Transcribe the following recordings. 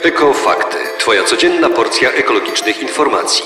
Ekofakty. Twoja codzienna porcja ekologicznych informacji.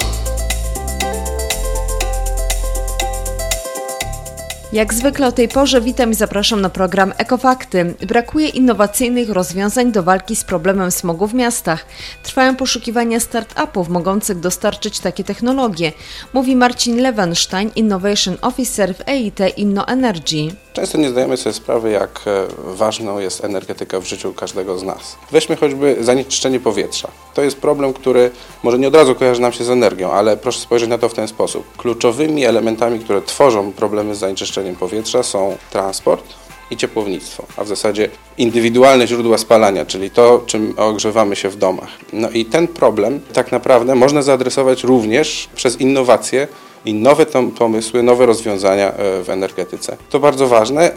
Jak zwykle o tej porze witam i zapraszam na program Ekofakty. Brakuje innowacyjnych rozwiązań do walki z problemem smogu w miastach. Trwają poszukiwania start-upów mogących dostarczyć takie technologie, mówi Marcin Lewenstein, Innovation Officer w EIT InnoEnergy. Często nie zdajemy sobie sprawy, jak ważną jest energetyka w życiu każdego z nas. Weźmy choćby zanieczyszczenie powietrza. To jest problem, który może nie od razu kojarzy nam się z energią, ale proszę spojrzeć na to w ten sposób. Kluczowymi elementami, które tworzą problemy z zanieczyszczeniem powietrza są transport i ciepłownictwo, a w zasadzie indywidualne źródła spalania, czyli to, czym ogrzewamy się w domach. No i ten problem tak naprawdę można zaadresować również przez innowacje i nowe pomysły, nowe rozwiązania w energetyce. To bardzo ważne,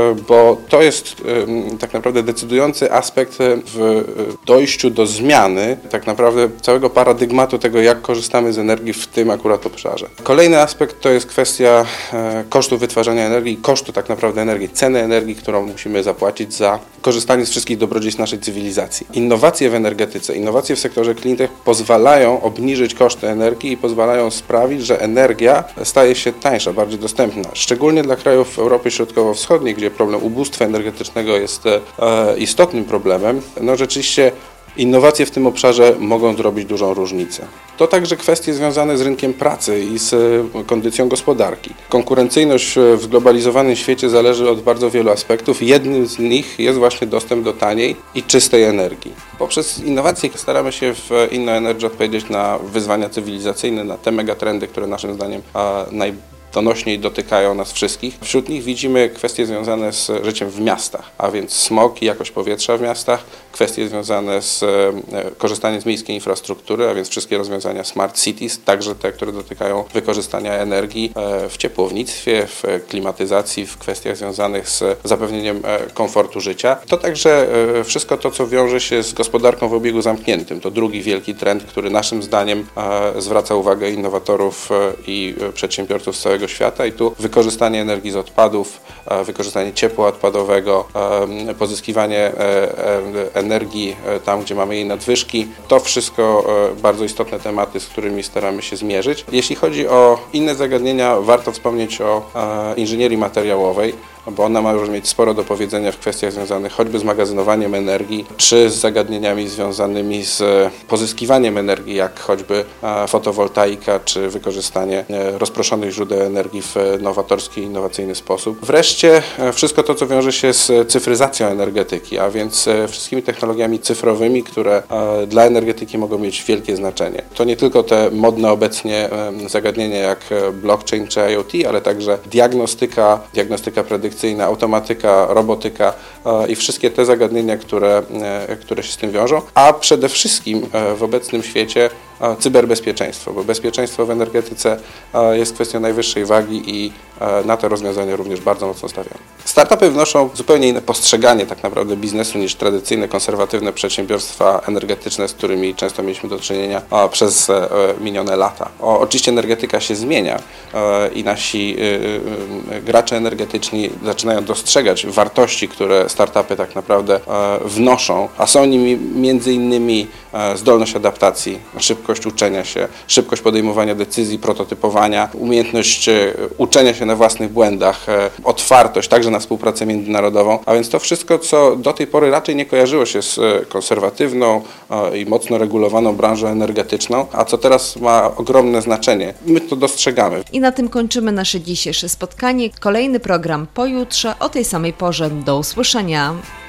bo to jest tak naprawdę decydujący aspekt w dojściu do zmiany tak naprawdę całego paradygmatu tego, jak korzystamy z energii w tym akurat obszarze. Kolejny aspekt to jest kwestia kosztu wytwarzania energii, kosztu tak naprawdę energii, ceny energii, którą musimy zapłacić za korzystanie z wszystkich dobrodziejstw naszej cywilizacji. Innowacje w energetyce, innowacje w sektorze clean tech pozwalają obniżyć koszty energii i pozwalają sprawić, że energia staje się tańsza, bardziej dostępna. Szczególnie dla krajów Europy Środkowo-Wschodniej, gdzie problem ubóstwa energetycznego jest istotnym problemem, no rzeczywiście innowacje w tym obszarze mogą zrobić dużą różnicę. To także kwestie związane z rynkiem pracy i z kondycją gospodarki. Konkurencyjność w zglobalizowanym świecie zależy od bardzo wielu aspektów. Jednym z nich jest właśnie dostęp do taniej i czystej energii. Poprzez innowacje staramy się w InnoEnergy odpowiedzieć na wyzwania cywilizacyjne, na te megatrendy, które naszym zdaniem najdonośniej dotykają nas wszystkich. Wśród nich widzimy kwestie związane z życiem w miastach, a więc smog i jakość powietrza w miastach, kwestie związane z korzystaniem z miejskiej infrastruktury, a więc wszystkie rozwiązania smart cities, także te, które dotykają wykorzystania energii w ciepłownictwie, w klimatyzacji, w kwestiach związanych z zapewnieniem komfortu życia. To także wszystko to, co wiąże się z gospodarką w obiegu zamkniętym. To drugi wielki trend, który naszym zdaniem zwraca uwagę innowatorów i przedsiębiorców z całego świata i tu wykorzystanie energii z odpadów, wykorzystanie ciepła odpadowego, pozyskiwanie energii tam, gdzie mamy jej nadwyżki. To wszystko bardzo istotne tematy, z którymi staramy się zmierzyć. Jeśli chodzi o inne zagadnienia, warto wspomnieć o inżynierii materiałowej, bo ona może mieć sporo do powiedzenia w kwestiach związanych choćby z magazynowaniem energii, czy z zagadnieniami związanymi z pozyskiwaniem energii, jak choćby fotowoltaika, czy wykorzystanie rozproszonych źródeł energii w nowatorski, innowacyjny sposób. Wreszcie wszystko to, co wiąże się z cyfryzacją energetyki, a więc wszystkimi technologiami cyfrowymi, które dla energetyki mogą mieć wielkie znaczenie. To nie tylko te modne obecnie zagadnienia jak blockchain czy IoT, ale także diagnostyka predykcyjna, automatyka, robotyka i wszystkie te zagadnienia, które się z tym wiążą, a przede wszystkim w obecnym świecie cyberbezpieczeństwo, bo bezpieczeństwo w energetyce jest kwestią najwyższej wagi i na te rozwiązania również bardzo mocno stawiamy. Startupy wnoszą zupełnie inne postrzeganie tak naprawdę biznesu niż tradycyjne, konserwatywne przedsiębiorstwa energetyczne, z którymi często mieliśmy do czynienia przez minione lata. Oczywiście energetyka się zmienia i nasi gracze energetyczni zaczynają dostrzegać wartości, które startupy tak naprawdę wnoszą, a są nimi między innymi zdolność adaptacji, szybkość uczenia się, szybkość podejmowania decyzji, prototypowania, umiejętność uczenia się na własnych błędach, otwartość także na współpracę międzynarodową, a więc to wszystko, co do tej pory raczej nie kojarzyło się z konserwatywną i mocno regulowaną branżą energetyczną, a co teraz ma ogromne znaczenie. My to dostrzegamy. I na tym kończymy nasze dzisiejsze spotkanie. Kolejny program pojutrze o tej samej porze. Do usłyszenia.